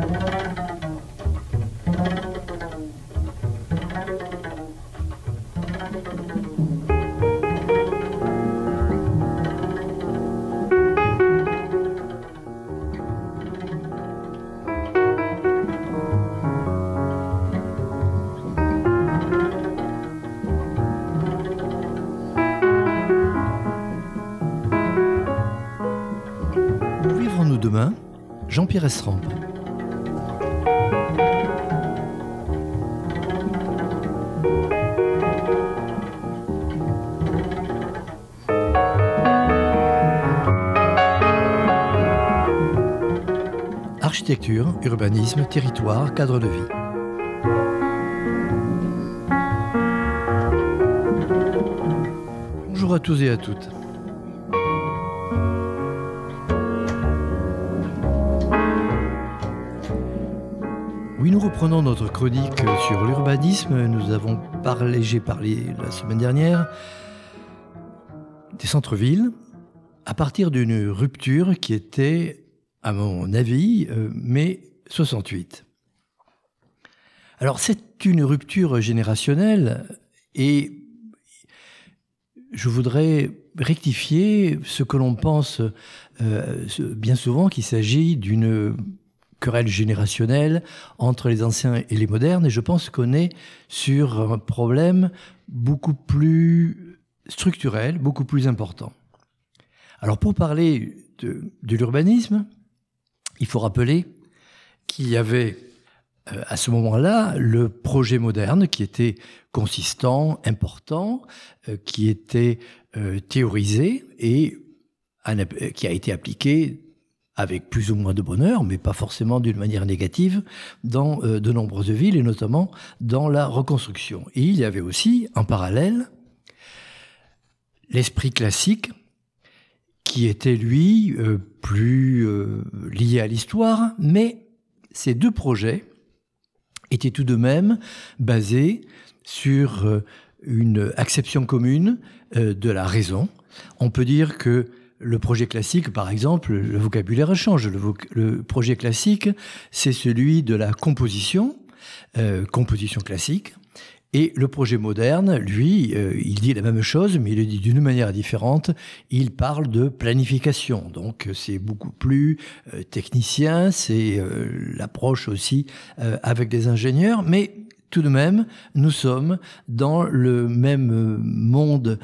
Où vivrons-nous demain ? Jean-Pierre Estrampe. Architecture, urbanisme, territoire, cadre de vie. Bonjour à tous et à toutes. Oui, nous reprenons notre chronique sur l'urbanisme. J'ai parlé la semaine dernière des centres-villes à partir d'une rupture qui était, à mon avis, mai 68. Alors, c'est une rupture générationnelle et je voudrais rectifier ce que l'on pense bien souvent qu'il s'agit d'une querelle générationnelle entre les anciens et les modernes, et je pense qu'on est sur un problème beaucoup plus structurel, beaucoup plus important. Alors pour parler de l'urbanisme, il faut rappeler qu'il y avait à ce moment-là le projet moderne qui était consistant, important, qui était théorisé et qui a été appliqué avec plus ou moins de bonheur, mais pas forcément d'une manière négative, dans de nombreuses villes, et notamment dans la reconstruction. Et il y avait aussi, en parallèle, l'esprit classique, qui était, lui, plus lié à l'histoire, mais ces deux projets étaient tout de même basés sur une acception commune de la raison. On peut dire que le projet classique, par exemple, le vocabulaire change. Le projet classique, c'est celui de la composition classique. Et le projet moderne, lui, il dit la même chose, mais il le dit d'une manière différente. Il parle de planification. Donc, c'est beaucoup plus technicien, c'est l'approche aussi avec des ingénieurs, mais tout de même, nous sommes dans le même monde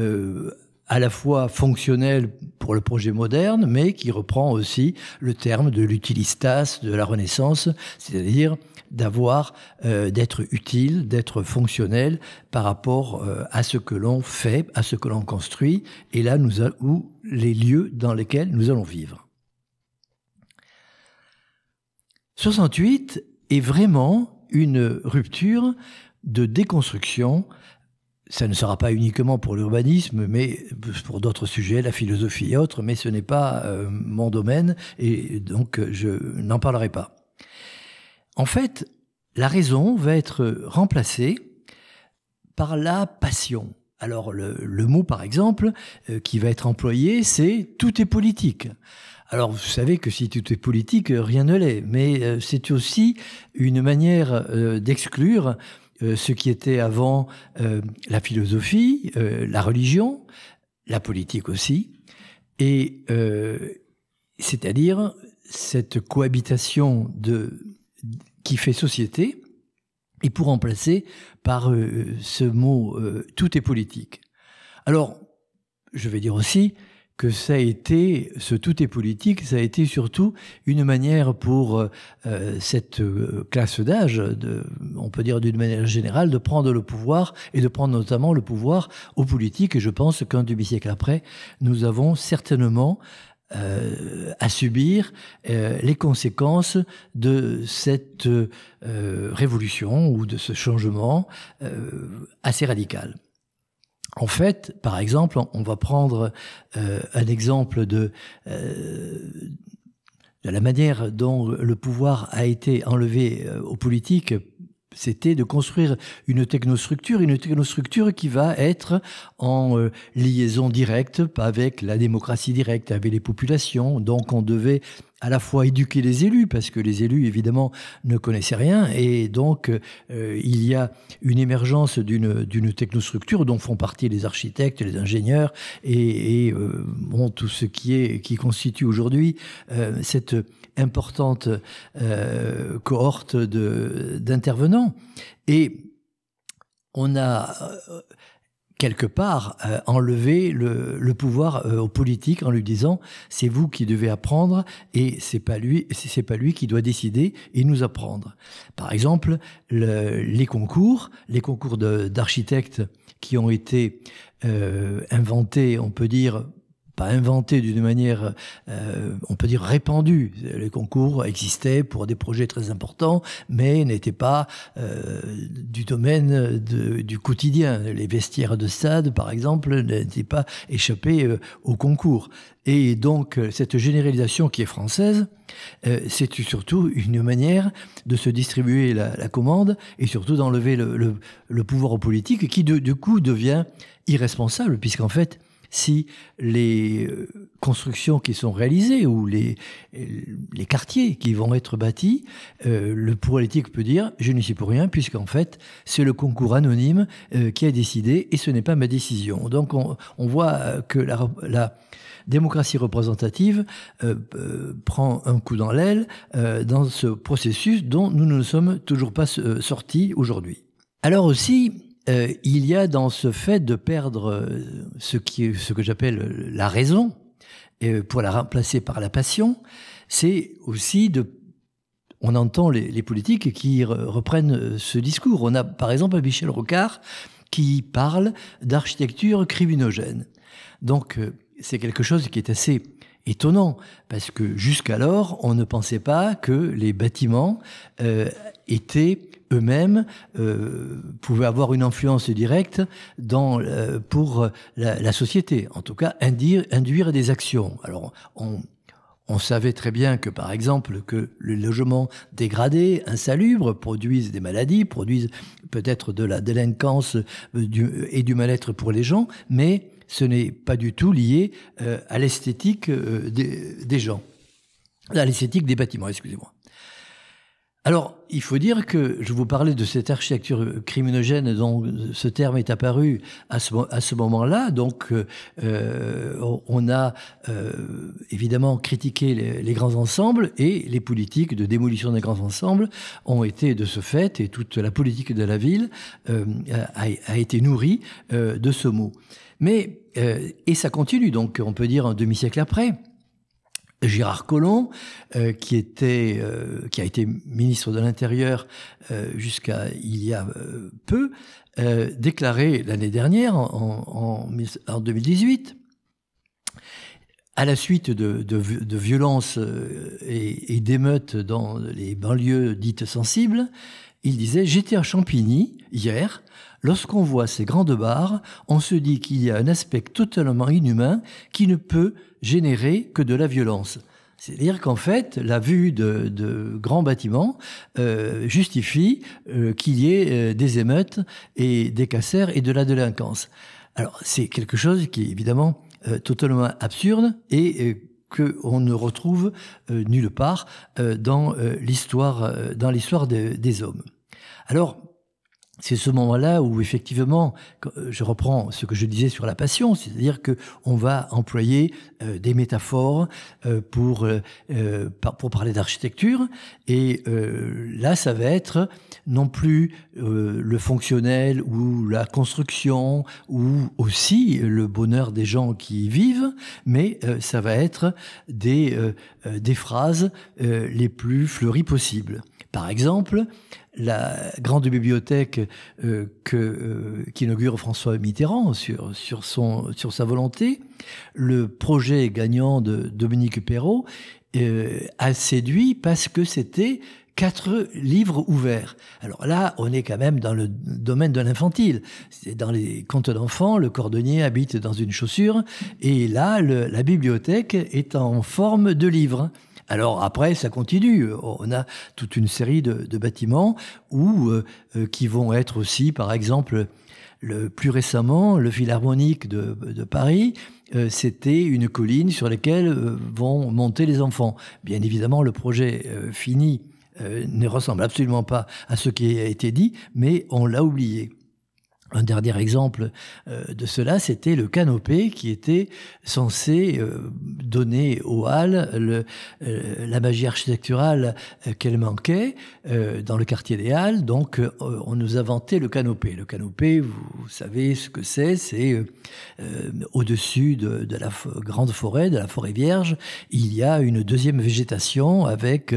à la fois fonctionnel pour le projet moderne, mais qui reprend aussi le terme de l'utilistas de la Renaissance, c'est-à-dire d'être utile, d'être fonctionnel par rapport à ce que l'on fait, à ce que l'on construit, et là où les lieux dans lesquels nous allons vivre. 68 est vraiment une rupture de déconstruction. Ça ne sera pas uniquement pour l'urbanisme, mais pour d'autres sujets, la philosophie et autres, mais ce n'est pas mon domaine, et donc je n'en parlerai pas. En fait, la raison va être remplacée par la passion. Alors le mot, par exemple, qui va être employé, c'est « tout est politique ». Alors, vous savez que si tout est politique, rien ne l'est, mais c'est aussi une manière d'exclure ce qui était avant la philosophie, la religion, la politique aussi, et c'est-à-dire cette cohabitation qui fait société, et pour remplacer par ce mot « tout est politique ». Alors, je vais dire aussi que ce tout est politique, ça a été surtout une manière pour cette classe d'âge, on peut dire d'une manière générale, de prendre le pouvoir et de prendre notamment le pouvoir aux politiques. Et je pense qu'un demi-siècle après, nous avons certainement à subir les conséquences de cette révolution ou de ce changement assez radical. En fait, par exemple, on va prendre un exemple de la manière dont le pouvoir a été enlevé aux politiques c'était de construire une technostructure qui va être en liaison directe avec la démocratie directe, avec les populations. Donc on devait à la fois éduquer les élus, parce que les élus, évidemment, ne connaissaient rien, et donc il y a une émergence d'une technostructure dont font partie les architectes, les ingénieurs, et bon, tout ce qui constitue aujourd'hui cette importante cohorte d'intervenants. Et on a quelque part enlevé le pouvoir aux politiques en lui disant c'est vous qui devez apprendre et c'est pas lui qui doit décider et nous apprendre. Par exemple, les concours d'architectes qui ont été inventés, on peut dire pas inventé d'une manière, on peut dire répandue. Les concours existaient pour des projets très importants, mais n'étaient pas du domaine du quotidien. Les vestiaires de stade, par exemple, n'étaient pas échappés aux concours. Et donc, cette généralisation qui est française, c'est surtout une manière de se distribuer la commande et surtout d'enlever le pouvoir aux politiques qui, du coup, devient irresponsable, puisqu'en fait, si les constructions qui sont réalisées ou les quartiers qui vont être bâtis, le politique peut dire « je n'y suis pour rien » puisqu'en fait, c'est le concours anonyme qui a décidé et ce n'est pas ma décision. Donc on voit que la démocratie représentative prend un coup dans l'aile dans ce processus dont nous ne sommes toujours pas sortis aujourd'hui. Alors aussi, il y a dans ce fait de perdre ce que j'appelle la raison pour la remplacer par la passion, c'est aussi on entend les politiques qui reprennent ce discours. On a par exemple Michel Rocard qui parle d'architecture criminogène. Donc c'est quelque chose qui est assez étonnant parce que jusqu'alors on ne pensait pas que les bâtiments étaient eux-mêmes pouvaient avoir une influence directe pour la société, en tout cas induire des actions. Alors on savait très bien que, par exemple, que le logement dégradé, insalubre, produisent des maladies, produisent peut-être de la délinquance et du mal-être pour les gens, mais ce n'est pas du tout lié à l'esthétique des gens, à l'esthétique des bâtiments, excusez-moi. Alors, il faut dire que je vous parlais de cette architecture criminogène dont ce terme est apparu à ce moment-là. Donc, on a évidemment critiqué les grands ensembles et les politiques de démolition des grands ensembles ont été de ce fait, et toute la politique de la ville a été nourrie de ce mot. Mais, et ça continue, donc on peut dire un demi-siècle après. Gérard Collomb, qui a été ministre de l'Intérieur jusqu'à il y a peu, déclarait l'année dernière, en 2018, à la suite de violences et d'émeutes dans les banlieues dites sensibles, il disait « J'étais à Champigny hier. Lorsqu'on voit ces grandes barres, on se dit qu'il y a un aspect totalement inhumain qui ne peut générer que de la violence. » C'est-à-dire qu'en fait, la vue de grands bâtiments justifie qu'il y ait des émeutes et des casseurs et de la délinquance. Alors, c'est quelque chose qui est évidemment totalement absurde et qu'on ne retrouve nulle part dans l'histoire des hommes. Alors, c'est ce moment-là où, effectivement, je reprends ce que je disais sur la passion, c'est-à-dire qu'on va employer des métaphores pour parler d'architecture. Et là, ça va être non plus le fonctionnel ou la construction ou aussi le bonheur des gens qui y vivent, mais ça va être des phrases les plus fleuries possibles. Par exemple, la grande bibliothèque qu'inaugure François Mitterrand sur sa volonté, le projet gagnant de Dominique Perrault a séduit parce que c'était 4 livres ouverts. Alors là, on est quand même dans le domaine de l'infantile. C'est dans les contes d'enfants, le cordonnier habite dans une chaussure, et là, la bibliothèque est en forme de livre. Alors après, ça continue. On a toute une série de bâtiments qui vont être aussi, par exemple, plus récemment, le Philharmonique de Paris, c'était une colline sur laquelle vont monter les enfants. Bien évidemment, le projet fini ne ressemble absolument pas à ce qui a été dit, mais on l'a oublié. Un dernier exemple de cela, c'était le canopé qui était censé donner aux Halles la magie architecturale qu'elle manquait dans le quartier des Halles. Donc, on nous a vanté le canopé. Le canopé, vous savez ce que c'est au-dessus de la grande forêt, de la forêt vierge, il y a une deuxième végétation avec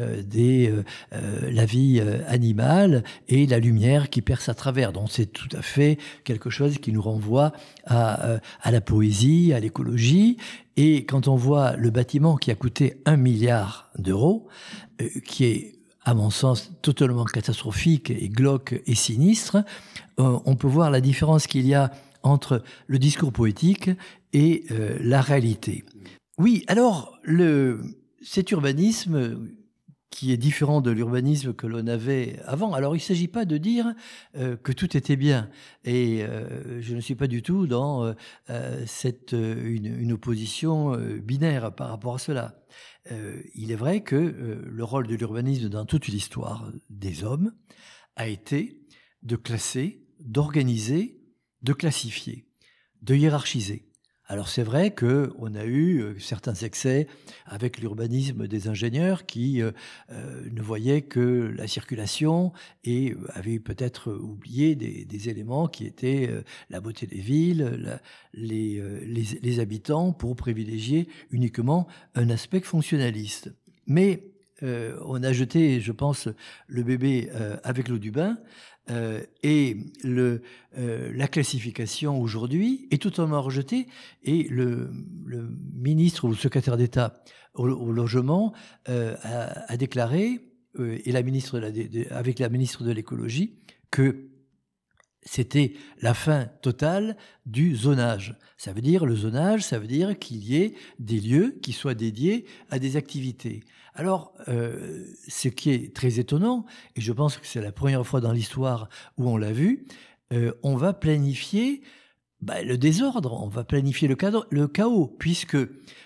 la vie animale et la lumière qui perce à travers. Donc, c'est tout à fait quelque chose qui nous renvoie à la poésie, à l'écologie. Et quand on voit le bâtiment qui a coûté 1 milliard d'euros, qui est, à mon sens, totalement catastrophique et glauque et sinistre, on peut voir la différence qu'il y a entre le discours poétique et la réalité. Oui, alors, cet urbanisme qui est différent de l'urbanisme que l'on avait avant. Alors, il ne s'agit pas de dire que tout était bien. Et je ne suis pas du tout dans une opposition binaire par rapport à cela. Il est vrai que le rôle de l'urbanisme dans toute l'histoire des hommes a été de classer, d'organiser, de classifier, de hiérarchiser. Alors c'est vrai qu'on a eu certains excès avec l'urbanisme des ingénieurs qui ne voyaient que la circulation et avaient peut-être oublié des éléments qui étaient la beauté des villes, les habitants, pour privilégier uniquement un aspect fonctionnaliste. Mais on a jeté, je pense, le bébé avec l'eau du bain. Et la classification aujourd'hui est totalement rejetée, et le ministre ou le secrétaire d'État au logement a déclaré, et avec la ministre de l'écologie, que c'était la fin totale du zonage. Ça veut dire, le zonage, ça veut dire qu'il y ait des lieux qui soient dédiés à des activités. Alors, ce qui est très étonnant, et je pense que c'est la première fois dans l'histoire où on l'a vu, on va planifier le désordre, on va planifier le chaos, puisque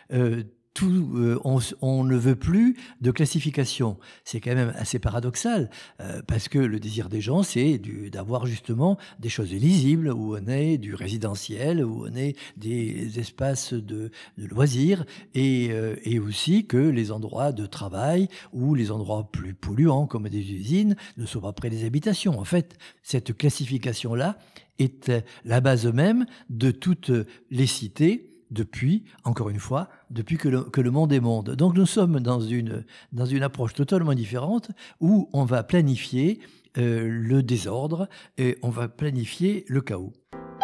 on ne veut plus de classification. C'est quand même assez paradoxal, parce que le désir des gens, c'est d'avoir justement des choses lisibles, où on est du résidentiel, où on est des espaces de loisirs, et aussi que les endroits de travail ou les endroits plus polluants, comme des usines, ne soient pas près des habitations. En fait, cette classification-là est la base même de toutes les cités, depuis que le monde est monde. Donc nous sommes dans une approche totalement différente, où on va planifier le désordre et on va planifier le chaos.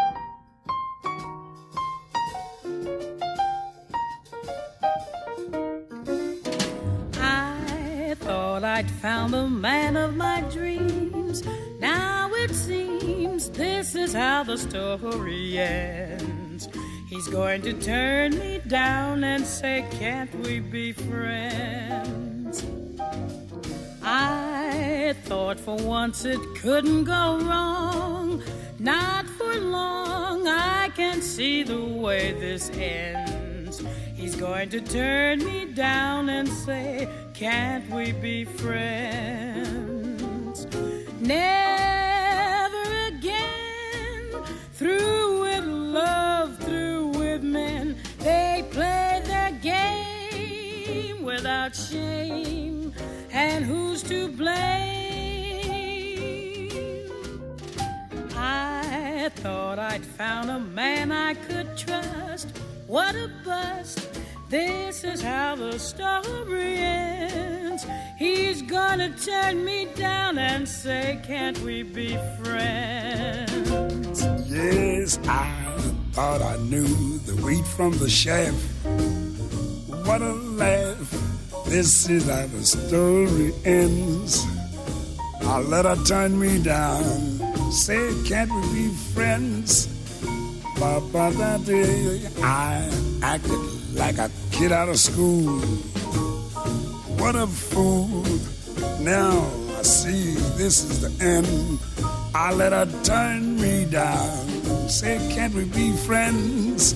I thought I'd found the man of my dreams. Now it seems this is how the story ends. He's going to turn me down and say, can't we be friends? I thought for once it couldn't go wrong. Not for long, I can see the way this ends. He's going to turn me down and say, can't we be friends? Never again, through with love, through with men. They play their game without shame, and who's to blame? I thought I'd found a man I could trust. What a bust. This is how the story ends. He's gonna turn me down and say, can't we be friends? Yes, I thought I knew the wheat from the chaff. What a laugh. This is how the story ends. I let her turn me down, say, can't we be friends? Papa, that day I acted like a kid out of school. what a fool. Now I see this is the end. I let her turn me down. Say, can't we be friends?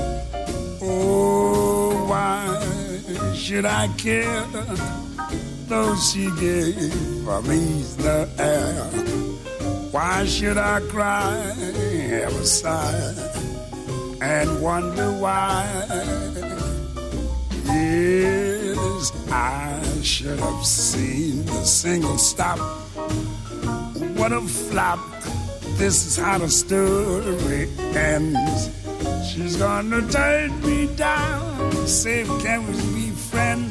Oh, why should I care? Though she gave me the air. Why should I cry, ever sigh, and wonder why? Yes, I should have seen the single stop. What a flop. This is how the story ends. She's gonna turn me down. Say, can we be friends?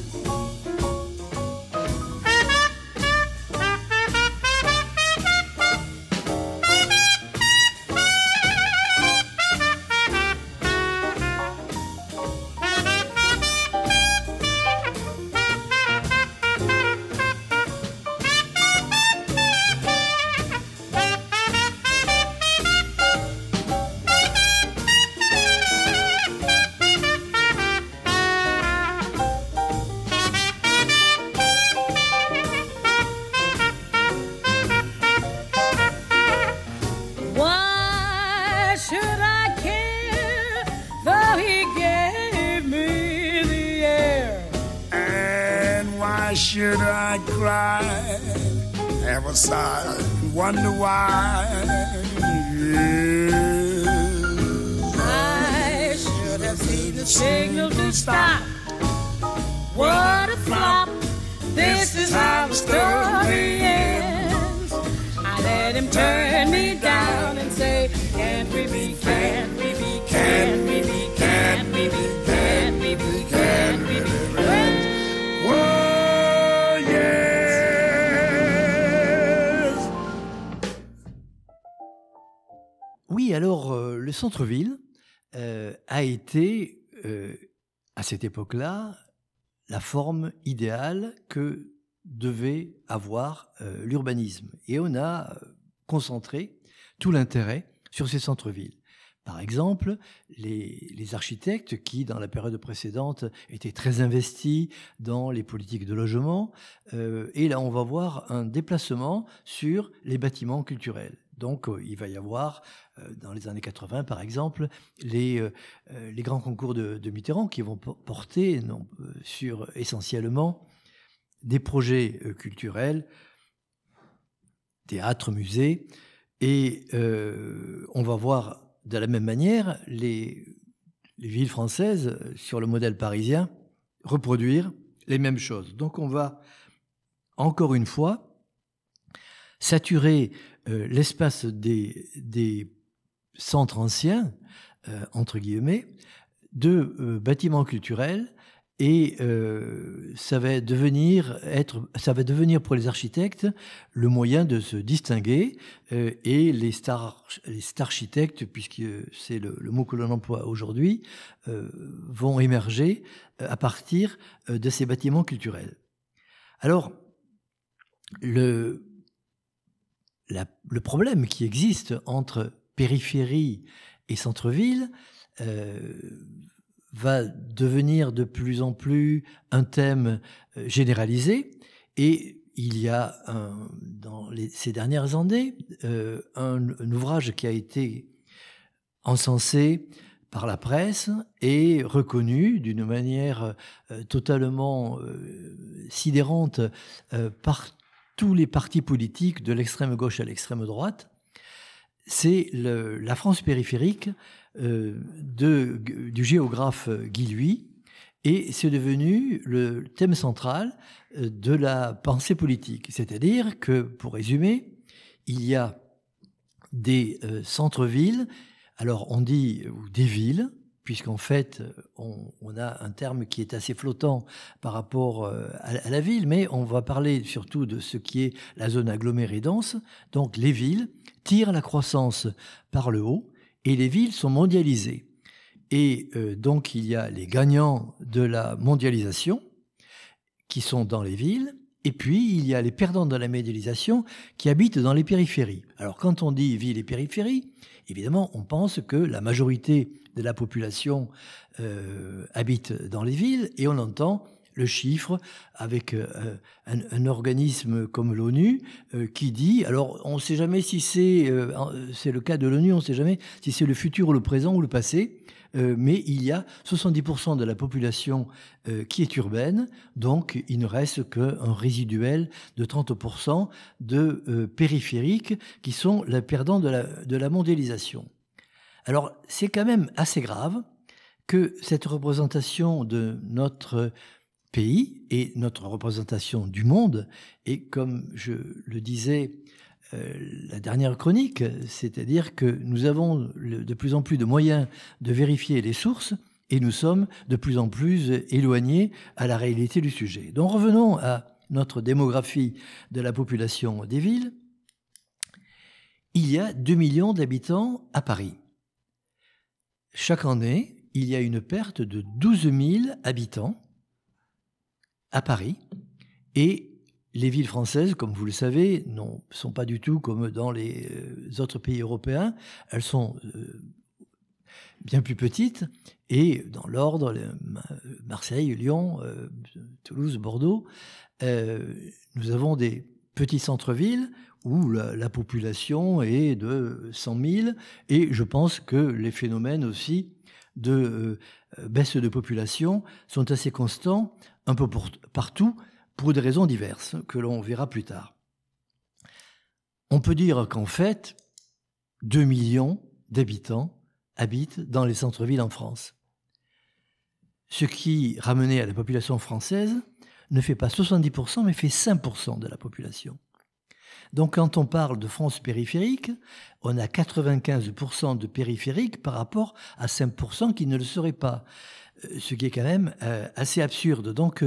Should I cry, have a sigh, and wonder why? Yes. I should have seen the signal to stop. What a flop. This is how the story ends. I let him turn me down and say, can't we be, can't we be, can't we be, can't we be, can't we be, can't we be friends? Oui, alors le centre-ville a été, à cette époque-là, la forme idéale que devait avoir l'urbanisme. Et on a concentré tout l'intérêt sur ces centres-villes. Par exemple, les architectes qui, dans la période précédente, étaient très investis dans les politiques de logement. Et là, on va voir un déplacement sur les bâtiments culturels. Donc, il va y avoir, dans les années 80, par exemple, les grands concours de Mitterrand qui vont porter sur essentiellement des projets culturels, théâtre, musée. Et on va voir de la même manière les villes françaises, sur le modèle parisien, reproduire les mêmes choses. Donc, on va, encore une fois, saturer l'espace des centres anciens, entre guillemets, de bâtiments culturels, et ça va devenir pour les architectes le moyen de se distinguer, et les stararchitectes, puisque c'est le mot que l'on emploie aujourd'hui, vont émerger à partir de ces bâtiments culturels. Alors, le problème qui existe entre périphérie et centre-ville va devenir de plus en plus un thème généralisé, et il y a dans ces dernières années un ouvrage qui a été encensé par la presse et reconnu d'une manière totalement sidérante par tous les partis politiques de l'extrême gauche à l'extrême droite. C'est la France périphérique du géographe Guy Luy, et c'est devenu le thème central de la pensée politique. C'est-à-dire que, pour résumer, il y a des centres-villes, alors on dit des villes, puisqu'en fait, on a un terme qui est assez flottant par rapport à la ville, mais on va parler surtout de ce qui est la zone agglomérée dense. Donc les villes tirent la croissance par le haut, et les villes sont mondialisées. Et donc il y a les gagnants de la mondialisation qui sont dans les villes, et puis il y a les perdants de la mondialisation qui habitent dans les périphéries. Alors quand on dit ville et périphérie, évidemment on pense que la majorité de la population habite dans les villes, et on entend le chiffre avec un organisme comme l'ONU qui dit, alors on ne sait jamais si c'est le cas de l'ONU, on ne sait jamais si c'est le futur ou le présent ou le passé, mais il y a 70% de la population qui est urbaine, donc il ne reste qu'un résiduel de 30% de périphériques qui sont les perdants de la mondialisation. Alors c'est quand même assez grave que cette représentation de notre pays et notre représentation du monde, et comme je le disais la dernière chronique, c'est-à-dire que nous avons de plus en plus de moyens de vérifier les sources et nous sommes de plus en plus éloignés à la réalité du sujet. Donc revenons à notre démographie de la population des villes. Il y a 2 millions d'habitants à Paris. Chaque année, il y a une perte de 12 000 habitants à Paris. Et les villes françaises, comme vous le savez, ne sont pas du tout comme dans les autres pays européens. Elles sont bien plus petites. Et dans l'ordre, Marseille, Lyon, Toulouse, Bordeaux, nous avons des petits centres-villes où la population est de 100 000. Et je pense que les phénomènes aussi de baisse de population sont assez constants un peu partout pour des raisons diverses que l'on verra plus tard. On peut dire qu'en fait, 2 millions d'habitants habitent dans les centres-villes en France. Ce qui, ramené à la population française, ne fait pas 70%, mais fait 5% de la population. Donc quand on parle de France périphérique, on a 95% de périphériques par rapport à 5% qui ne le seraient pas. Ce qui est quand même assez absurde. Donc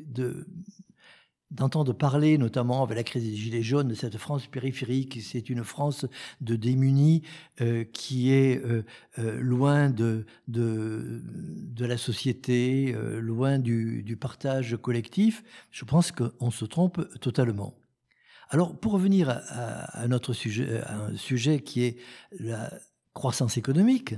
d'entendre parler, notamment avec la crise des Gilets jaunes, de cette France périphérique, c'est une France de démunis qui est loin de la société, loin du partage collectif, je pense qu'on se trompe totalement. Alors, pour revenir à notre sujet, à un sujet qui est la croissance économique,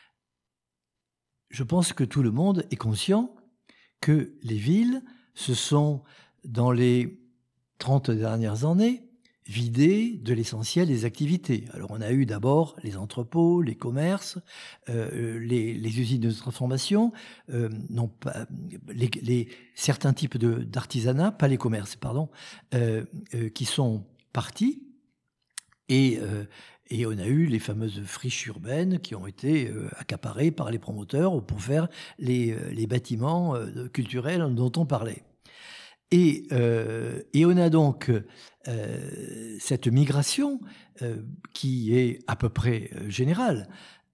je pense que tout le monde est conscient que les villes se sont, dans les 30 dernières années, vidées de l'essentiel des activités. Alors, on a eu d'abord les entrepôts, les commerces, les usines de transformation, non pas certains types d'artisanat, pas les commerces, pardon, qui sont partis. Et on a eu les fameuses friches urbaines qui ont été accaparées par les promoteurs pour faire les bâtiments culturels dont on parlait. Et on a donc cette migration qui est à peu près générale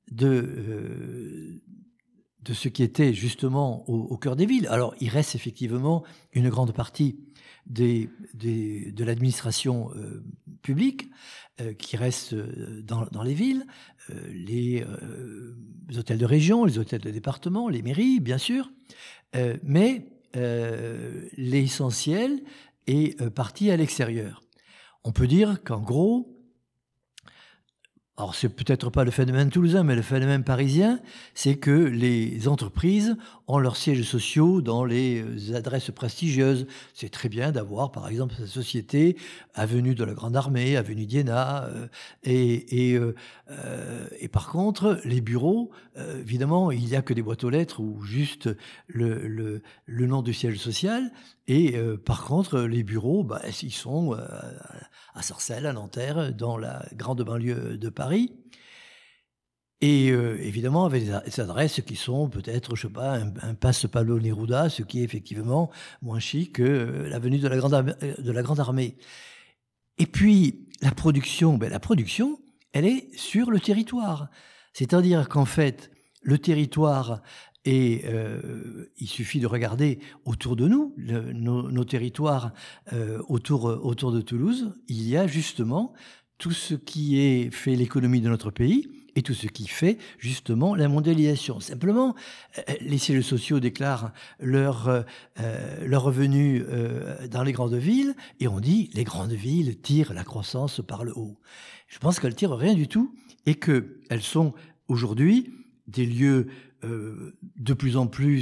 de ce qui était justement au cœur des villes. Alors, il reste effectivement une grande partie de l'administration publique qui reste dans les villes, les hôtels de région, les hôtels de département, les mairies, bien sûr, mais l'essentiel est parti à l'extérieur. On peut dire qu'en gros, alors c'est peut-être pas le phénomène toulousain, mais le phénomène parisien, c'est que les entreprises ont leurs sièges sociaux dans les adresses prestigieuses. C'est très bien d'avoir, par exemple, sa société avenue de la Grande Armée, avenue d'Iéna, et par contre, les bureaux, évidemment, il n'y a que des boîtes aux lettres ou juste le nom du siège social. Et par contre, les bureaux, ils sont à Sarcelles, à Nanterre, dans la grande banlieue de Paris. Et évidemment, avec des adresses qui sont peut-être, je sais pas, un Passe Pablo Neruda, ce qui est effectivement moins chic que l'avenue de la Grande Armée. Et puis, la production, elle est sur le territoire. C'est-à-dire qu'en fait, le territoire... Et il suffit de regarder autour de nous, nos territoires autour de Toulouse, il y a justement tout ce qui fait l'économie de notre pays et tout ce qui fait justement la mondialisation. Simplement, les sièges sociaux déclarent leurs revenus dans les grandes villes et on dit les grandes villes tirent la croissance par le haut. Je pense qu'elles tirent rien du tout et qu'elles sont aujourd'hui des lieux de plus en plus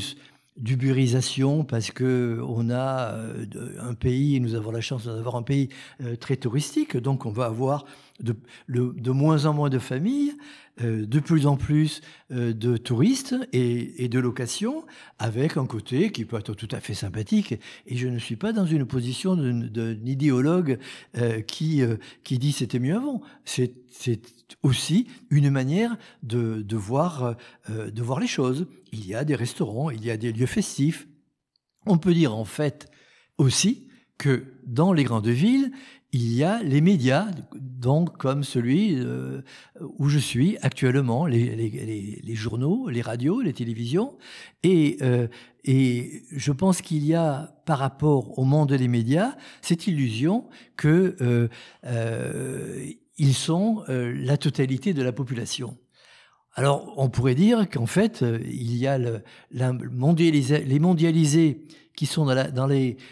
d'uberisation parce qu'on a un pays, nous avons la chance d'avoir un pays très touristique, donc on va avoir de moins en moins de familles, de plus en plus de touristes et de locations, avec un côté qui peut être tout à fait sympathique. Et je ne suis pas dans une position d'un idéologue qui dit c'était mieux avant. C'est aussi une manière de voir les choses. Il y a des restaurants, il y a des lieux festifs. On peut dire en fait aussi que dans les grandes villes, il y a les médias, donc comme celui où je suis actuellement, les journaux, les radios, les télévisions. Et je pense qu'il y a, par rapport au monde des médias, cette illusion que ils sont la totalité de la population. Alors, on pourrait dire qu'en fait, il y a les mondialisés qui sont dans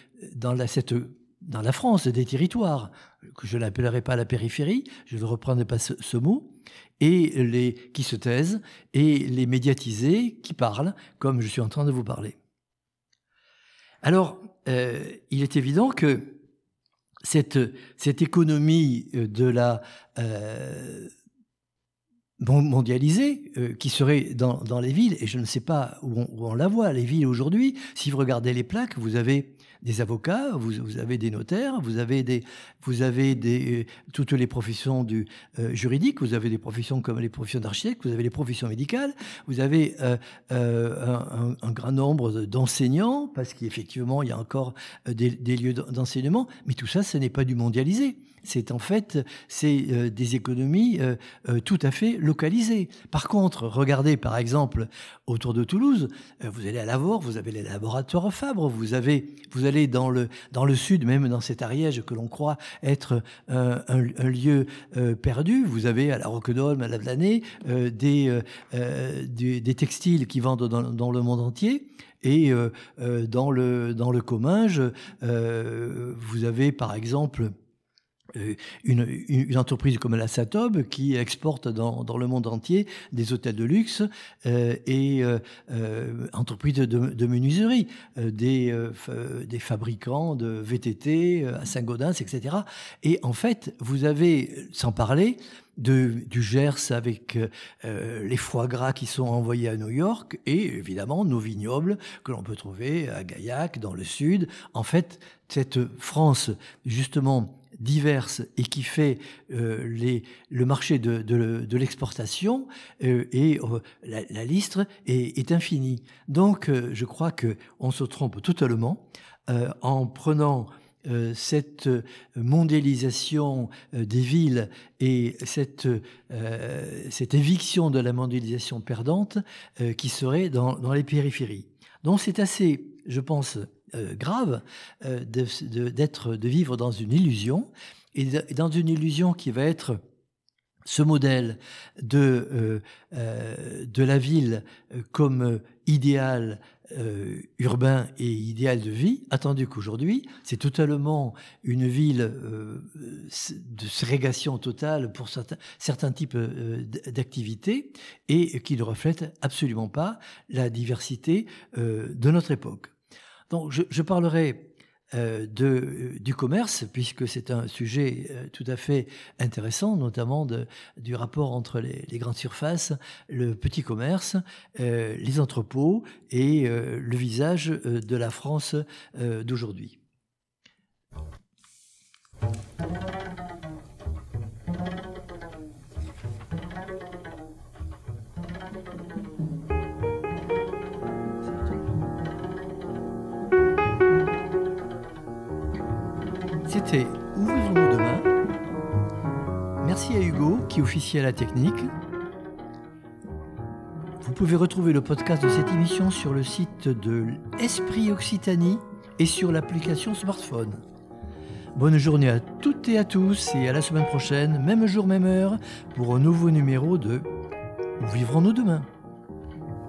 la France des territoires, que je n'appellerai pas la périphérie, je ne reprendrai pas ce mot, et qui se taisent, et les médiatisés qui parlent, comme je suis en train de vous parler. Alors, il est évident que cette économie de la mondialisée qui serait dans les villes, et je ne sais pas où on la voit, les villes aujourd'hui. Si vous regardez les plaques, vous avez des avocats, vous avez des notaires, vous avez toutes les professions juridiques, vous avez des professions comme les professions d'architecte, vous avez les professions médicales, vous avez un grand nombre d'enseignants, parce qu'effectivement, il y a encore des lieux d'enseignement, mais tout ça, ce n'est pas du mondialisé. C'est des économies tout à fait localisées. Par contre, regardez par exemple autour de Toulouse, vous allez à Lavore, vous avez les laboratoires Fabre, vous allez dans le sud, même dans cet Ariège que l'on croit être un lieu perdu, vous avez à la Roquedolme, à la Vlanée, des textiles qui vendent dans le monde entier. Et dans le Comminges, vous avez par exemple une entreprise comme la Satob qui exporte dans le monde entier des hôtels de luxe et entreprises de menuiserie, des fabricants de VTT à Saint-Gaudens, etc. Et en fait, vous avez, sans parler du Gers avec les foie gras qui sont envoyés à New York et évidemment nos vignobles que l'on peut trouver à Gaillac, dans le sud. En fait, cette France, justement, diverse et qui fait le marché de l'exportation la liste est infinie. Donc, je crois qu'on se trompe totalement en prenant cette mondialisation des villes et cette éviction de la mondialisation perdante qui serait dans les périphéries. Donc c'est assez, je pense, grave de vivre dans une illusion, et dans une illusion qui va être ce modèle de la ville comme idéal urbain et idéal de vie, attendu qu'aujourd'hui, c'est totalement une ville de ségrégation totale pour certains types d'activités et qui ne reflète absolument pas la diversité de notre époque. Donc, je parlerai du commerce, puisque c'est un sujet tout à fait intéressant, notamment du rapport entre les grandes surfaces, le petit commerce, les entrepôts et le visage de la France d'aujourd'hui. C'était Ouvrons-nous demain. Merci à Hugo qui officie à la technique. Vous pouvez retrouver le podcast de cette émission sur le site de Esprit Occitanie et sur l'application smartphone. Bonne journée à toutes et à tous et à la semaine prochaine, même jour, même heure, pour un nouveau numéro de Où vivrons-nous demain ?